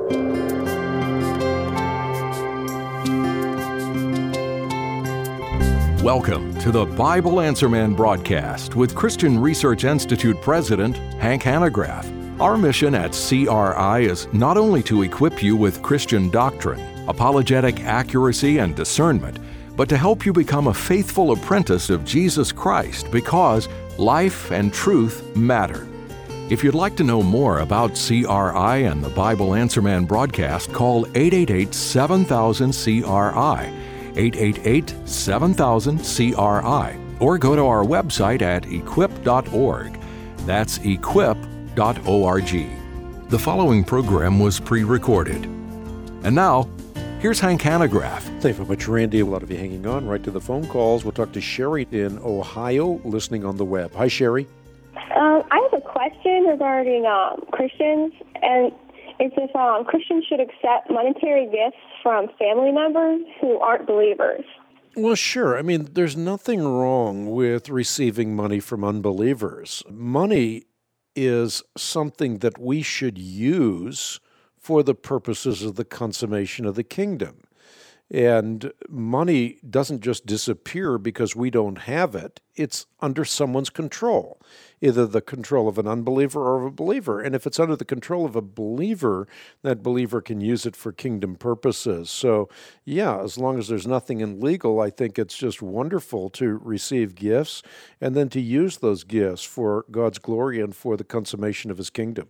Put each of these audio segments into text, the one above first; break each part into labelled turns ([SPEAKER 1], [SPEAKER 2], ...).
[SPEAKER 1] Welcome to the Bible Answer Man broadcast with Christian Research Institute President Hank Hanegraaff. Our mission at CRI is not only to equip you with Christian doctrine, apologetic accuracy, and discernment, but to help you become a faithful apprentice of Jesus Christ because life and truth matter. If you'd like to know more about CRI and the Bible Answer Man broadcast, call 888-7000-CRI, 888-7000-CRI, or go to our website at equip.org. That's equip.org. The following program was pre-recorded. And now, here's Hank Hanegraaff.
[SPEAKER 2] Thank you very much, Randy. A lot of you hanging on right to the phone calls. We'll talk to Sherry in Ohio, listening on the web. Hi, Sherry.
[SPEAKER 3] I have a question regarding Christians, and it's if Christians should accept monetary gifts from family members who aren't believers.
[SPEAKER 2] Well, sure. I mean, there's nothing wrong with receiving money from unbelievers. Money is something that we should use for the purposes of the consummation of the kingdom. And money doesn't just disappear because we don't have it. It's under someone's control, either the control of an unbeliever or of a believer. And if it's under the control of a believer, that believer can use it for kingdom purposes. So, yeah, as long as there's nothing illegal, I think it's just wonderful to receive gifts and then to use those gifts for God's glory and for the consummation of His kingdom.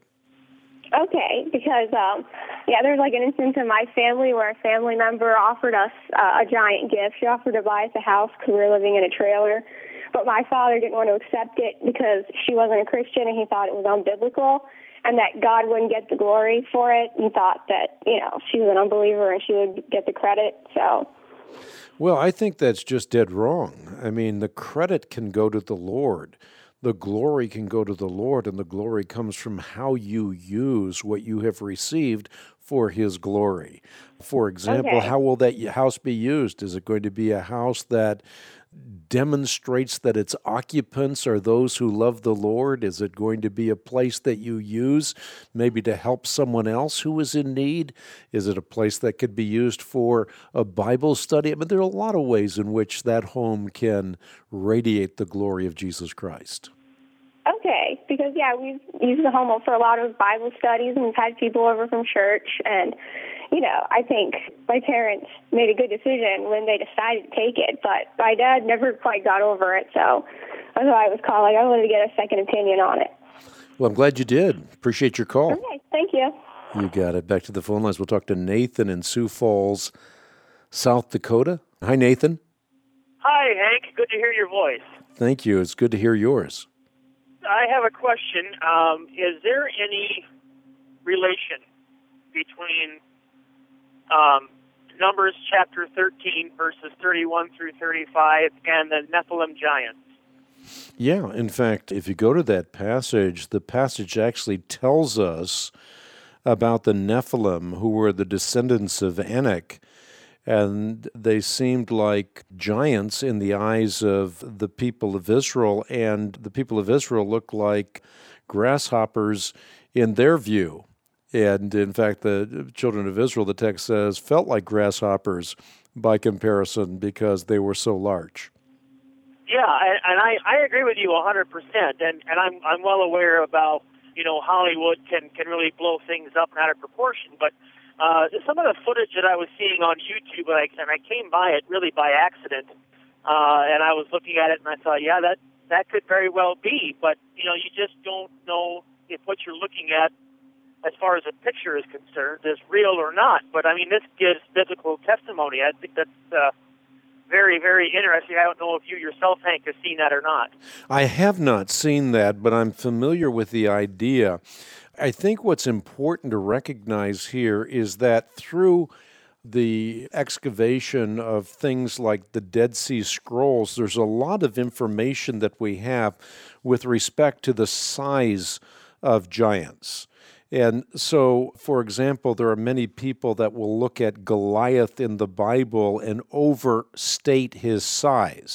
[SPEAKER 3] Okay, because, there's like an instance in my family where a family member offered us a giant gift. She offered to buy us a house because we were living in a trailer, but my father didn't want to accept it because she wasn't a Christian and he thought it was unbiblical and that God wouldn't get the glory for it. He thought that, she was an unbeliever and she would get the credit, so...
[SPEAKER 2] Well, I think that's just dead wrong. I mean, the credit can go to the Lord. The glory can go to the Lord, and the glory comes from how you use what you have received for His glory. For example, How will that house be used? Is it going to be a house that demonstrates that its occupants are those who love the Lord? Is it going to be a place that you use maybe to help someone else who is in need? Is it a place that could be used for a Bible study? I mean, there are a lot of ways in which that home can radiate the glory of Jesus Christ.
[SPEAKER 3] Okay, because, we've used the home for a lot of Bible studies, and we've had people over from church, and, I think my parents made a good decision when they decided to take it, but my dad never quite got over it, so that's why I was calling. I wanted to get a second opinion on it.
[SPEAKER 2] Well, I'm glad you did. Appreciate your call.
[SPEAKER 3] Okay, thank you.
[SPEAKER 2] You got it. Back to the phone lines. We'll talk to Nathan in Sioux Falls, South Dakota. Hi, Nathan.
[SPEAKER 4] Hi, Hank. Good to hear your voice.
[SPEAKER 2] Thank you. It's good to hear yours.
[SPEAKER 4] I have a question. Is there any relation between Numbers chapter 13, verses 31 through 35, and the Nephilim giants?
[SPEAKER 2] Yeah, in fact, if you go to that passage, the passage actually tells us about the Nephilim, who were the descendants of Anak, and they seemed like giants in the eyes of the people of Israel, and the people of Israel looked like grasshoppers in their view. And in fact, the children of Israel, the text says, felt like grasshoppers by comparison because they were so large.
[SPEAKER 4] Yeah, and I agree with you 100%, and I'm well aware about, Hollywood can really blow things up and out of proportion, but some of the footage that I was seeing on YouTube, and I came by it really by accident, and I was looking at it and I thought, that could very well be, but, you just don't know if what you're looking at as far as a picture is concerned is real or not. But, I mean, this gives biblical testimony. I think that's very, very interesting. I don't know if you yourself, Hank, have seen that or not.
[SPEAKER 2] I have not seen that, but I'm familiar with the idea. I think what's important to recognize here is that through the excavation of things like the Dead Sea Scrolls, there's a lot of information that we have with respect to the size of giants. And so, for example, there are many people that will look at Goliath in the Bible and overstate his size.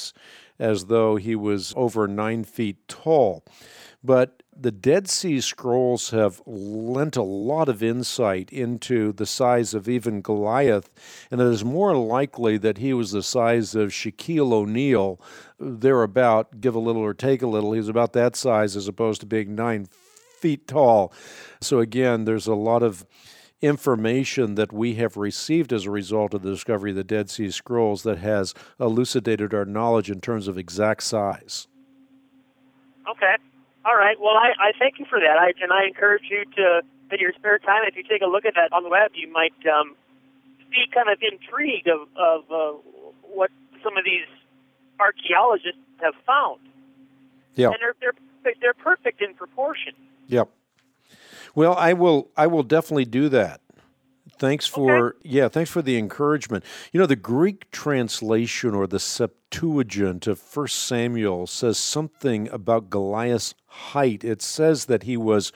[SPEAKER 2] as though he was over 9 feet tall. But the Dead Sea Scrolls have lent a lot of insight into the size of even Goliath, and it is more likely that he was the size of Shaquille O'Neal, thereabout, give a little or take a little. He was about that size as opposed to being 9 feet tall. So again, there's a lot of information that we have received as a result of the discovery of the Dead Sea Scrolls that has elucidated our knowledge in terms of exact size.
[SPEAKER 4] Okay. All right. Well, I thank you for that. I encourage you to, in your spare time, if you take a look at that on the web, you might be kind of intrigued of what some of these archaeologists have found.
[SPEAKER 2] Yeah.
[SPEAKER 4] And they're perfect in proportion.
[SPEAKER 2] Yep. Well, I will definitely do that. Thanks for the encouragement. You know, the Greek translation or the Septuagint of 1 Samuel says something about Goliath's height. It says that he was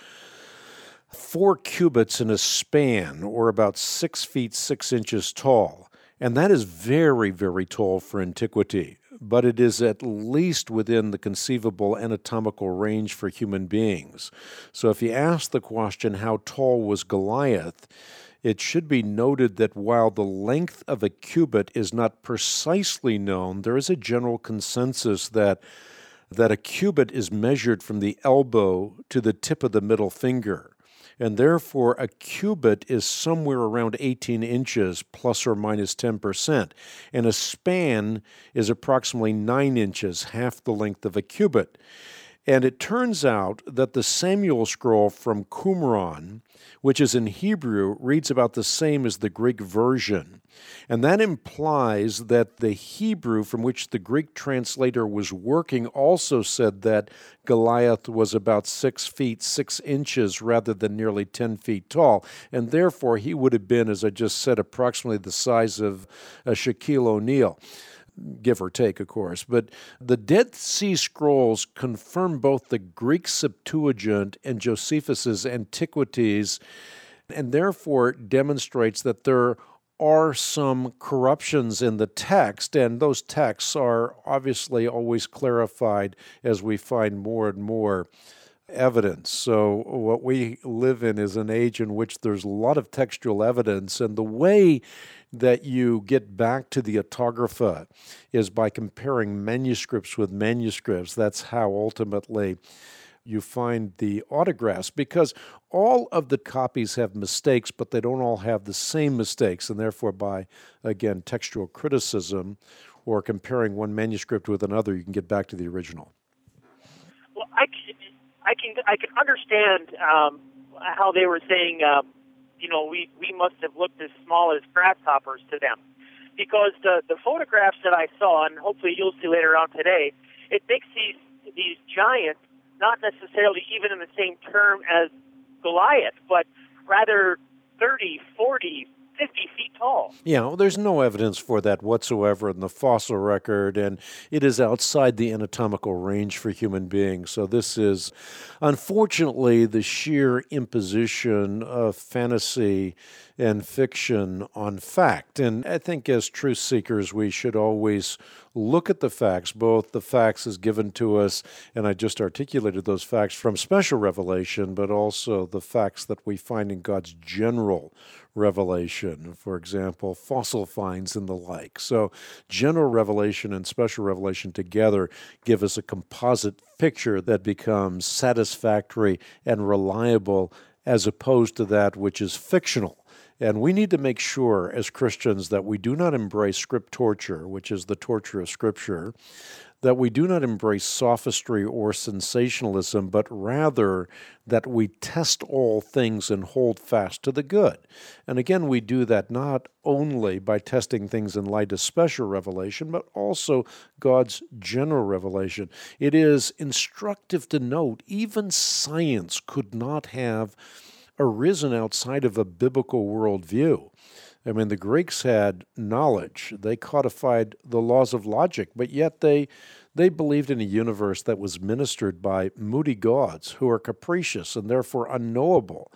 [SPEAKER 2] 4 cubits in a span, or about 6 feet 6 inches tall. And that is very, very tall for antiquity, but it is at least within the conceivable anatomical range for human beings. So if you ask the question, how tall was Goliath, it should be noted that while the length of a cubit is not precisely known, there is a general consensus that a cubit is measured from the elbow to the tip of the middle finger. And therefore, a cubit is somewhere around 18 inches, plus or minus 10%. And a span is approximately 9 inches, half the length of a cubit. And it turns out that the Samuel scroll from Qumran, which is in Hebrew, reads about the same as the Greek version. And that implies that the Hebrew from which the Greek translator was working also said that Goliath was about 6 feet 6 inches rather than nearly 10 feet tall. And therefore, he would have been, as I just said, approximately the size of Shaquille O'Neal. Give or take, of course. But the Dead Sea Scrolls confirm both the Greek Septuagint and Josephus's Antiquities, and therefore demonstrates that there are some corruptions in the text, and those texts are obviously always clarified as we find more and more evidence. So what we live in is an age in which there's a lot of textual evidence, and the way that you get back to the autographa is by comparing manuscripts with manuscripts. That's how ultimately you find the autographs, because all of the copies have mistakes, but they don't all have the same mistakes, and therefore by, again, textual criticism or comparing one manuscript with another, you can get back to the original.
[SPEAKER 4] Well, I can understand how they were saying, we must have looked as small as grasshoppers to them, because the photographs that I saw, and hopefully you'll see later on today, it makes these giants not necessarily even in the same term as Goliath, but rather 30, 40, 50 feet tall.
[SPEAKER 2] Yeah, well, there's no evidence for that whatsoever in the fossil record, and it is outside the anatomical range for human beings. So this is, unfortunately, the sheer imposition of fantasy and fiction on fact. And I think as truth seekers, we should always look at the facts, both the facts as given to us, and I just articulated those facts from special revelation, but also the facts that we find in God's general revelation, for example, fossil finds and the like. So general revelation and special revelation together give us a composite picture that becomes satisfactory and reliable as opposed to that which is fictional. And we need to make sure as Christians that we do not embrace script torture, which is the torture of Scripture, that we do not embrace sophistry or sensationalism, but rather that we test all things and hold fast to the good. And again, we do that not only by testing things in light of special revelation, but also God's general revelation. It is instructive to note even science could not have arisen outside of a biblical worldview. I mean, the Greeks had knowledge. They codified the laws of logic, but yet they believed in a universe that was ministered by moody gods who are capricious and therefore unknowable.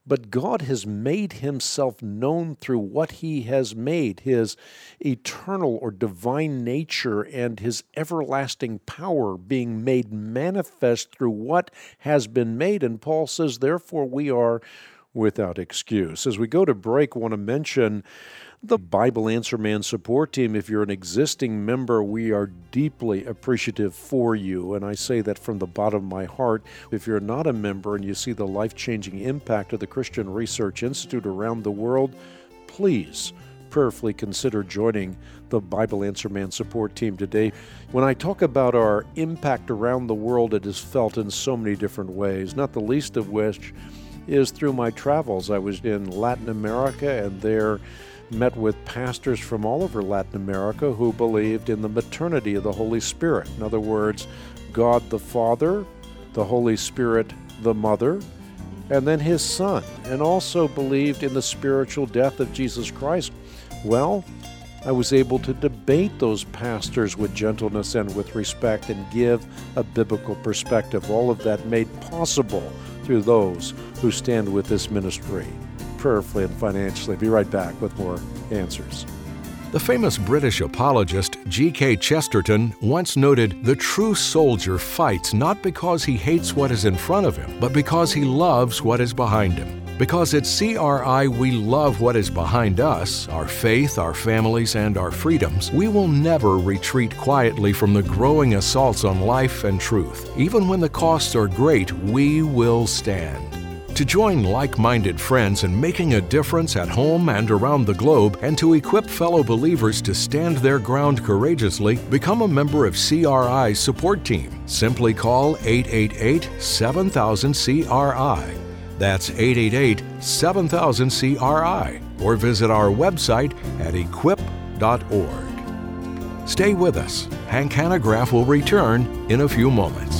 [SPEAKER 2] but God has made himself known through what he has made, his eternal or divine nature and his everlasting power being made manifest through what has been made. And Paul says, therefore, we are without excuse. As we go to break, I want to mention the Bible Answer Man support team. If you're an existing member, we are deeply appreciative for you, and I say that from the bottom of my heart. If you're not a member and you see the life-changing impact of the Christian Research Institute around the world, please prayerfully consider joining the Bible Answer Man support team today. When I talk about our impact around the world, it is felt in so many different ways, not the least of which is through my travels. I was in Latin America and there met with pastors from all over Latin America who believed in the maternity of the Holy Spirit. In other words, God the Father, the Holy Spirit the Mother, and then his Son, and also believed in the spiritual death of Jesus Christ. Well, I was able to debate those pastors with gentleness and with respect and give a biblical perspective. All of that made possible through those who stand with this ministry, prayerfully and financially. Be right back with more answers.
[SPEAKER 1] The famous British apologist G.K. Chesterton once noted, "The true soldier fights not because he hates what is in front of him, but because he loves what is behind him. Because at CRI we love what is behind us, our faith, our families, and our freedoms, we will never retreat quietly from the growing assaults on life and truth. Even when the costs are great, we will stand." To join like-minded friends in making a difference at home and around the globe, and to equip fellow believers to stand their ground courageously, become a member of CRI's support team. Simply call 888-7000-CRI. That's 888-7000-CRI, or visit our website at equip.org. Stay with us. Hank Hanegraaff will return in a few moments.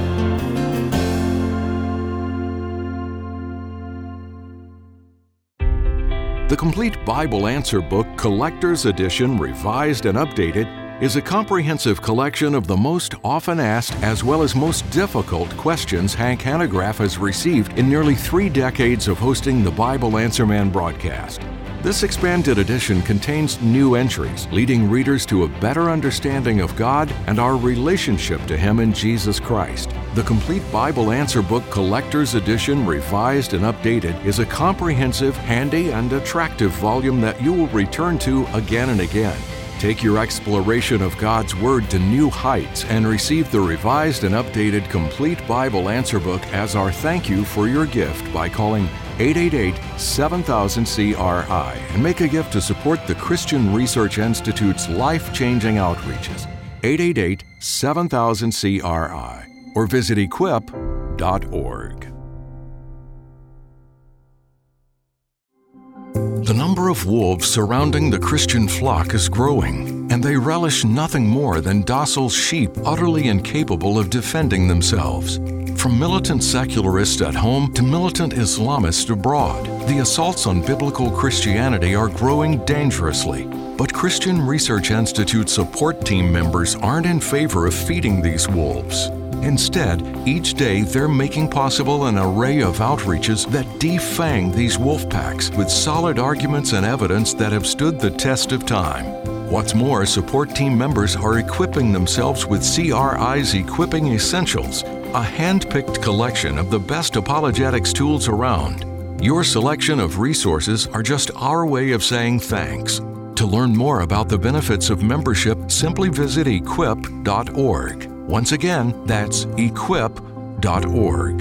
[SPEAKER 1] The Complete Bible Answer Book Collector's Edition, revised and updated, is a comprehensive collection of the most often asked as well as most difficult questions Hank Hanegraaff has received in nearly 3 decades of hosting the Bible Answer Man broadcast. This expanded edition contains new entries, leading readers to a better understanding of God and our relationship to Him in Jesus Christ. The Complete Bible Answer Book Collector's Edition, revised and updated, is a comprehensive, handy, and attractive volume that you will return to again and again. Take your exploration of God's Word to new heights and receive the revised and updated Complete Bible Answer Book as our thank you for your gift by calling 888-7000-CRI and make a gift to support the Christian Research Institute's life-changing outreaches. 888-7000-CRI or visit equip.org. The number of wolves surrounding the Christian flock is growing, and they relish nothing more than docile sheep utterly incapable of defending themselves. From militant secularists at home to militant Islamists abroad, the assaults on biblical Christianity are growing dangerously. But Christian Research Institute support team members aren't in favor of feeding these wolves. Instead, each day they're making possible an array of outreaches that defang these wolf packs with solid arguments and evidence that have stood the test of time. What's more, support team members are equipping themselves with CRI's Equipping Essentials, a hand-picked collection of the best apologetics tools around. Your selection of resources are just our way of saying thanks. To learn more about the benefits of membership, simply visit equip.org. Once again, that's equip.org.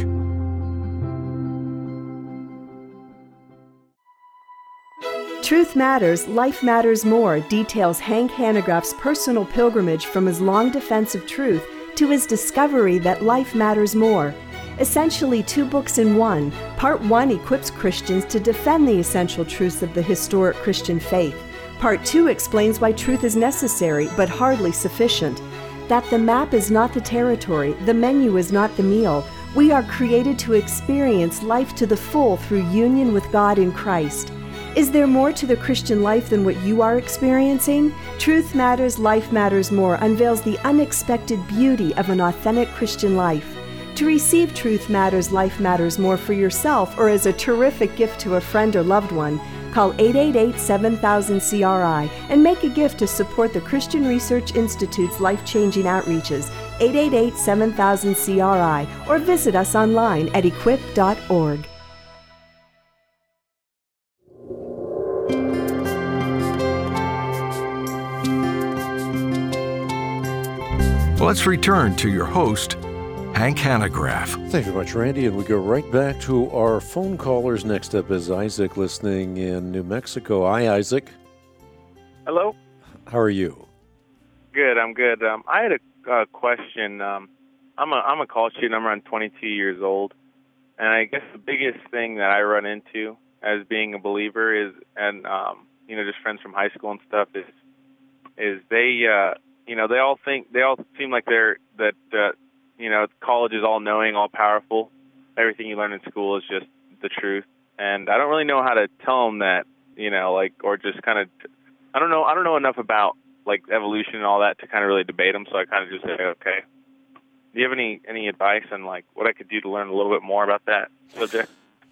[SPEAKER 5] Truth Matters, Life Matters More details Hank Hanegraaff's personal pilgrimage from his long defense of truth to his discovery that life matters more. Essentially 2 books in one. Part 1 equips Christians to defend the essential truths of the historic Christian faith. Part 2 explains why truth is necessary but hardly sufficient. That the map is not the territory, the menu is not the meal. We are created to experience life to the full through union with God in Christ. Is there more to the Christian life than what you are experiencing? Truth Matters, Life Matters More unveils the unexpected beauty of an authentic Christian life. To receive Truth Matters, Life Matters More for yourself or as a terrific gift to a friend or loved one, call 888-7000-CRI and make a gift to support the Christian Research Institute's life-changing outreaches, 888-7000-CRI, or visit us online at equip.org.
[SPEAKER 1] Let's return to your host, Hank Hanegraaff.
[SPEAKER 2] Thank you very much, Randy. And we go right back to our phone callers. Next up is Isaac, listening in New Mexico. Hi, Isaac.
[SPEAKER 6] Hello.
[SPEAKER 2] How are you?
[SPEAKER 6] Good. I'm good. I had a question. I'm a college student. I'm around 22 years old, and I guess the biggest thing that I run into as being a believer is, and just friends from high school and stuff is they they all seem like college is all knowing, all powerful. Everything you learn in school is just the truth. And I don't really know how to tell them that, or just kind of, I don't know enough about like evolution and all that to kind of really debate them. So I kind of just say, okay, do you have any advice on like what I could do to learn a little bit more about that subject?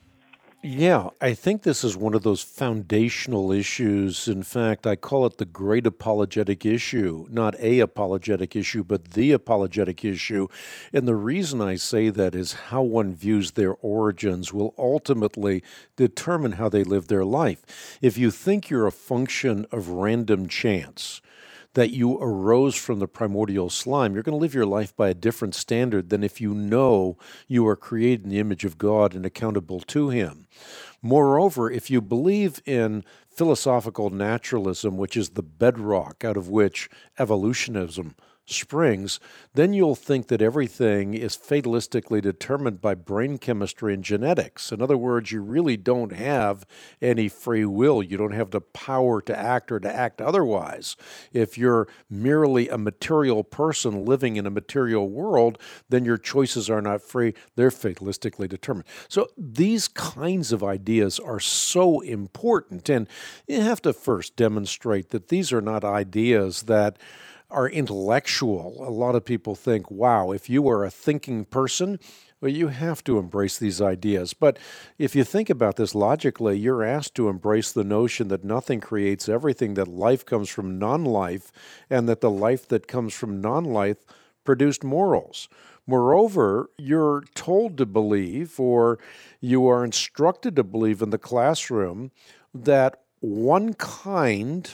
[SPEAKER 2] Yeah, I think this is one of those foundational issues. In fact, I call it the great apologetic issue, not a apologetic issue, but the apologetic issue. And the reason I say that is how one views their origins will ultimately determine how they live their life. If you think you're a function of random chance, that you arose from the primordial slime, you're going to live your life by a different standard than if you know you are created in the image of God and accountable to Him. Moreover, if you believe in philosophical naturalism, which is the bedrock out of which evolutionism springs, then you'll think that everything is fatalistically determined by brain chemistry and genetics. In other words, you really don't have any free will. You don't have the power to act or to act otherwise. If you're merely a material person living in a material world, then your choices are not free. They're fatalistically determined. So these kinds of ideas are so important, and you have to first demonstrate that these are not ideas that are intellectual. A lot of people think, wow, if you are a thinking person, well, you have to embrace these ideas. But if you think about this logically, you're asked to embrace the notion that nothing creates everything, that life comes from non-life, and that the life that comes from non-life produced morals. Moreover, you're told to believe, or you are instructed to believe in the classroom, that one kind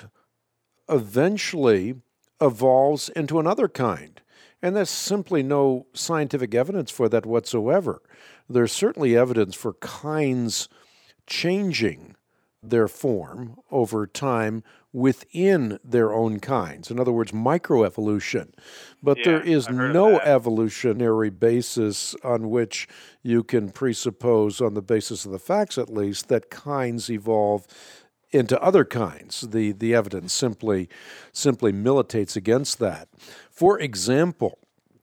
[SPEAKER 2] eventually evolves into another kind. And there's simply no scientific evidence for that whatsoever. There's certainly evidence for kinds changing their form over time within their own kinds. In other words, microevolution. But there is no evolutionary basis on which you can presuppose, on the basis of the facts at least, that kinds evolve into other kinds. The evidence simply militates against that. For example,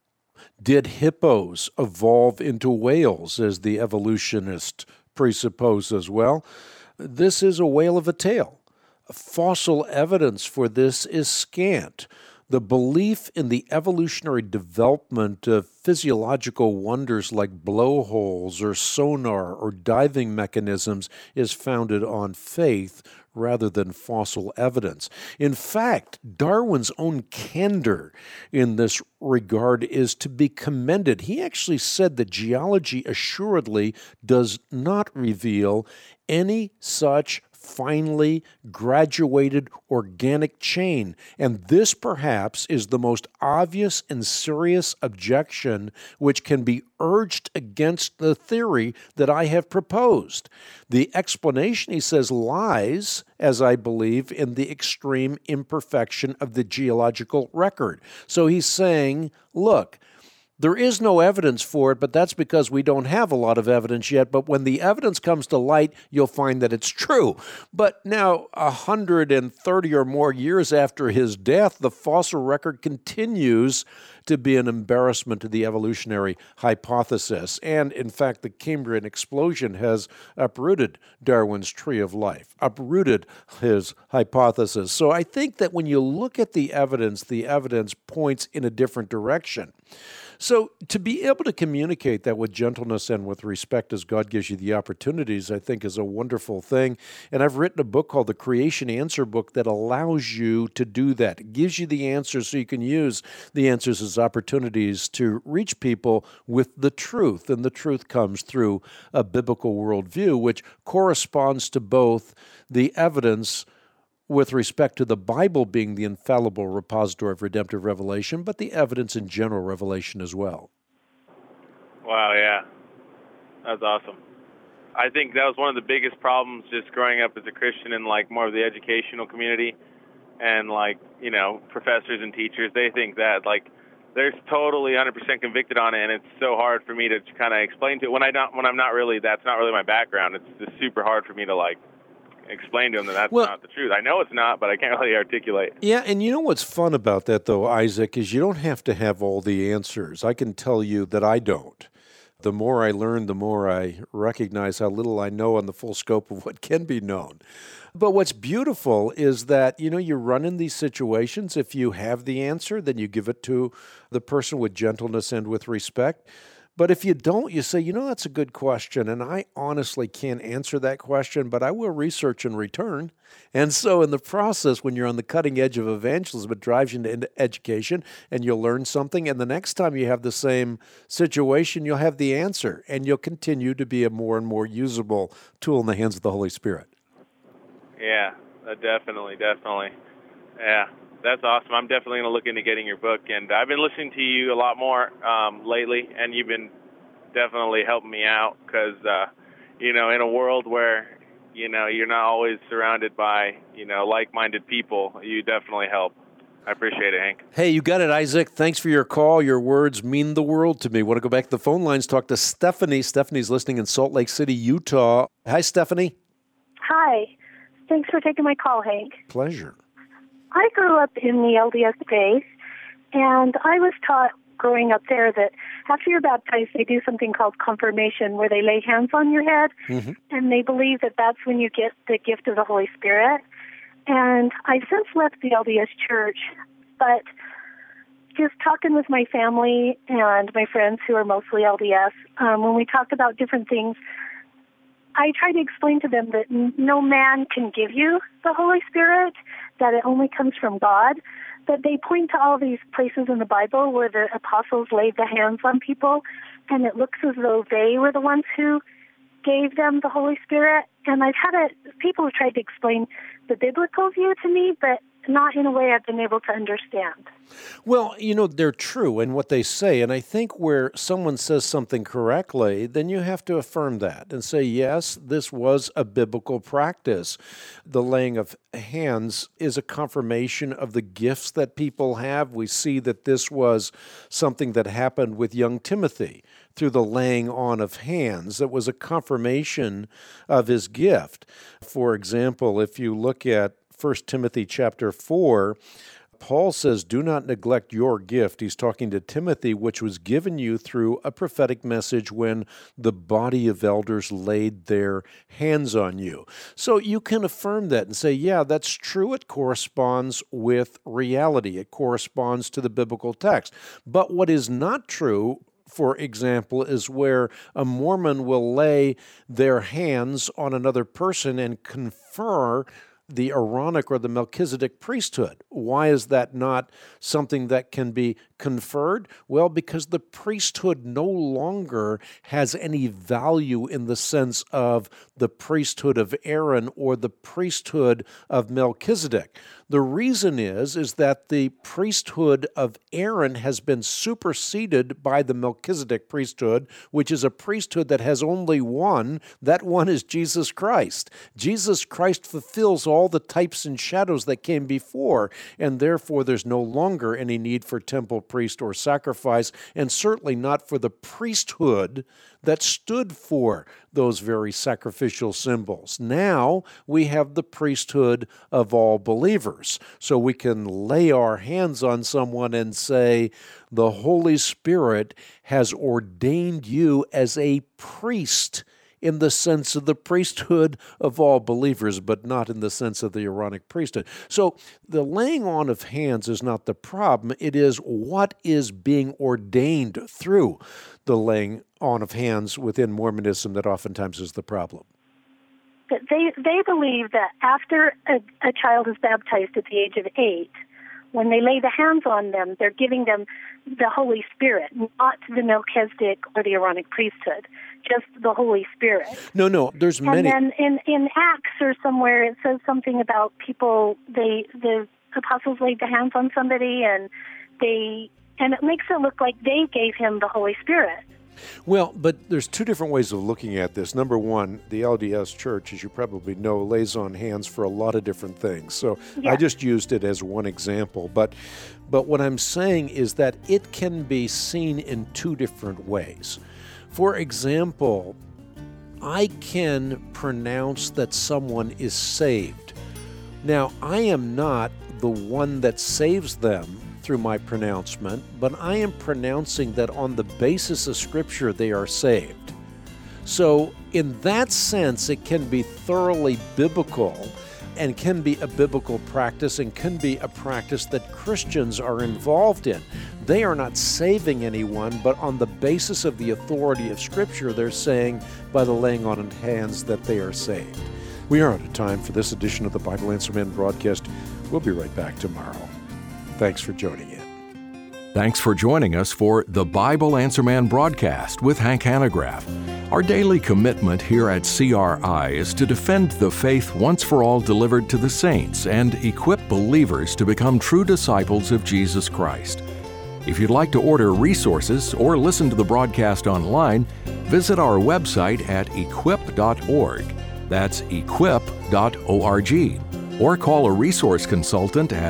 [SPEAKER 2] did hippos evolve into whales, as the evolutionist presupposes? Well, this is a whale of a tale. Fossil evidence for this is scant. The belief in the evolutionary development of physiological wonders like blowholes or sonar or diving mechanisms is founded on faith rather than fossil evidence. In fact, Darwin's own candor in this regard is to be commended. He actually said that geology assuredly does not reveal any such finely graduated organic chain. And this perhaps is the most obvious and serious objection which can be urged against the theory that I have proposed. The explanation, he says, lies, as I believe, in the extreme imperfection of the geological record. So he's saying, look, there is no evidence for it, but that's because we don't have a lot of evidence yet. But when the evidence comes to light, you'll find that it's true. But now, 130 or more years after his death, the fossil record continues to be an embarrassment to the evolutionary hypothesis. And in fact, the Cambrian explosion has uprooted Darwin's tree of life, uprooted his hypothesis. So I think that when you look at the evidence points in a different direction. So to be able to communicate that with gentleness and with respect as God gives you the opportunities, I think is a wonderful thing. And I've written a book called The Creation Answer Book that allows you to do that. It gives you the answers so you can use the answers as opportunities to reach people with the truth. And the truth comes through a biblical worldview, which corresponds to both the evidence with respect to the Bible being the infallible repository of redemptive revelation, but the evidence in general revelation as well.
[SPEAKER 6] Wow, yeah. That's awesome. I think that was one of the biggest problems just growing up as a Christian in like more of the educational community, and like, you know, professors and teachers, they think that like they're totally 100% convicted on it, and it's so hard for me to kind of explain to it when I'm not really, that's not really my background. It's just super hard for me to like explain to them that that's not the truth. I know it's not, but I can't really articulate.
[SPEAKER 2] Yeah, and you know what's fun about that, though, Isaac, is you don't have to have all the answers. I can tell you that I don't. The more I learn, the more I recognize how little I know on the full scope of what can be known. But what's beautiful is that, you know, you run in these situations. If you have the answer, then you give it to the person with gentleness and with respect. But if you don't, you say, you know, that's a good question, and I honestly can't answer that question, but I will research in return. And so in the process, when you're on the cutting edge of evangelism, it drives you into education, and you'll learn something, and the next time you have the same situation, you'll have the answer, and you'll continue to be a more and more usable tool in the hands of the Holy Spirit.
[SPEAKER 6] Yeah, definitely. Yeah. That's awesome. I'm definitely going to look into getting your book. And I've been listening to you a lot more lately, and you've been definitely helping me out because, you know, in a world where, you know, you're not always surrounded by, you know, like-minded people, you definitely help. I appreciate it, Hank.
[SPEAKER 2] Hey, you got it, Isaac. Thanks for your call. Your words mean the world to me. Want to go back to the phone lines, talk to Stephanie. Stephanie's listening in Salt Lake City, Utah. Hi, Stephanie.
[SPEAKER 7] Hi. Thanks for taking my call, Hank.
[SPEAKER 2] Pleasure.
[SPEAKER 7] I grew up in the LDS faith, and I was taught growing up there that after you're baptized, they do something called confirmation, where they lay hands on your head, and they believe that that's when you get the gift of the Holy Spirit. And I've since left the LDS church, but just talking with my family and my friends who are mostly LDS, when we talk about different things, I try to explain to them that no man can give you the Holy Spirit, that it only comes from God. But they point to all these places in the Bible where the apostles laid the hands on people, and it looks as though they were the ones who gave them the Holy Spirit. And people have tried to explain the biblical view to me, but not in a way I've been able to understand.
[SPEAKER 2] Well, you know, they're true in what they say, and I think where someone says something correctly, then you have to affirm that and say, yes, this was a biblical practice. The laying of hands is a confirmation of the gifts that people have. We see that this was something that happened with young Timothy through the laying on of hands. It was a confirmation of his gift. For example, if you look at 1 Timothy chapter 4, Paul says, do not neglect your gift. He's talking to Timothy, which was given you through a prophetic message when the body of elders laid their hands on you. So you can affirm that and say, yeah, that's true. It corresponds with reality. It corresponds to the biblical text. But what is not true, for example, is where a Mormon will lay their hands on another person and confer the Aaronic or the Melchizedek priesthood. Why is that not something that can be conferred? Well, because the priesthood no longer has any value in the sense of the priesthood of Aaron or the priesthood of Melchizedek. The reason is that the priesthood of Aaron has been superseded by the Melchizedek priesthood, which is a priesthood that has only one. That one is Jesus Christ. Jesus Christ fulfills all the types and shadows that came before, and therefore there's no longer any need for temple priest or sacrifice, and certainly not for the priesthood that stood for those very sacrificial symbols. Now we have the priesthood of all believers. So we can lay our hands on someone and say, the Holy Spirit has ordained you as a priest in the sense of the priesthood of all believers, but not in the sense of the Aaronic priesthood. So the laying on of hands is not the problem. It is what is being ordained through the laying on of hands within Mormonism that oftentimes is the problem.
[SPEAKER 7] They believe that after a child is baptized at the age of 8, when they lay the hands on them, they're giving them the Holy Spirit, not the Melchizedek or the Aaronic priesthood, just the Holy Spirit.
[SPEAKER 2] No, there's many.
[SPEAKER 7] And then in Acts or somewhere it says something about people, the apostles laid the hands on somebody and it makes it look like they gave him the Holy Spirit.
[SPEAKER 2] Well, but there's two different ways of looking at this. Number one, the LDS Church, as you probably know, lays on hands for a lot of different things. So yeah. I just used it as one example. But what I'm saying is that it can be seen in two different ways. For example, I can pronounce that someone is saved. Now, I am not the one that saves them through my pronouncement, but I am pronouncing that on the basis of Scripture they are saved. So in that sense, it can be thoroughly biblical and can be a biblical practice and can be a practice that Christians are involved in. They are not saving anyone, but on the basis of the authority of Scripture, they're saying by the laying on of hands that they are saved. We are out of time for this edition of the Bible Answer Man broadcast. We'll be right back tomorrow. Thanks for joining in.
[SPEAKER 1] Thanks for joining us for the Bible Answer Man broadcast with Hank Hanegraaff. Our daily commitment here at CRI is to defend the faith once for all delivered to the saints and equip believers to become true disciples of Jesus Christ. If you'd like to order resources or listen to the broadcast online, visit our website at equip.org. That's equip.org. Or call a resource consultant at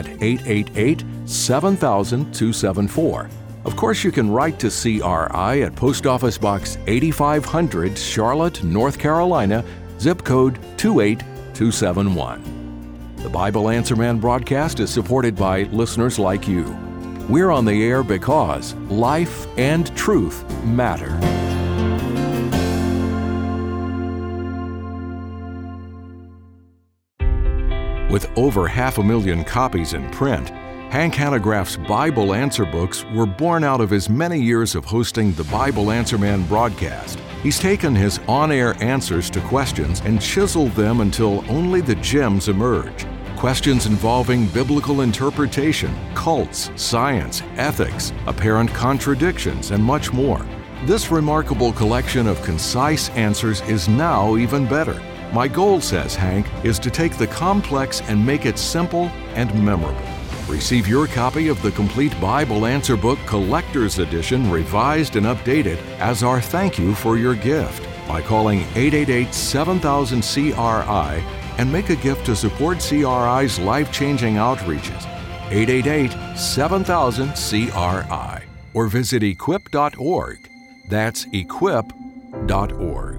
[SPEAKER 1] 888-7000-274. Of course, you can write to CRI at Post Office Box 8500, Charlotte, North Carolina, zip code 28271. The Bible Answer Man broadcast is supported by listeners like you. We're on the air because life and truth matter. With over 500,000 copies in print, Hank Hanegraaff's Bible Answer books were born out of his many years of hosting the Bible Answer Man broadcast. He's taken his on-air answers to questions and chiseled them until only the gems emerge. Questions involving biblical interpretation, cults, science, ethics, apparent contradictions, and much more. This remarkable collection of concise answers is now even better. My goal, says Hank, is to take the complex and make it simple and memorable. Receive your copy of the complete Bible Answer Book Collector's Edition, revised and updated, as our thank you for your gift by calling 888-7000-CRI and make a gift to support CRI's life-changing outreaches. 888-7000-CRI or visit equip.org. That's equip.org.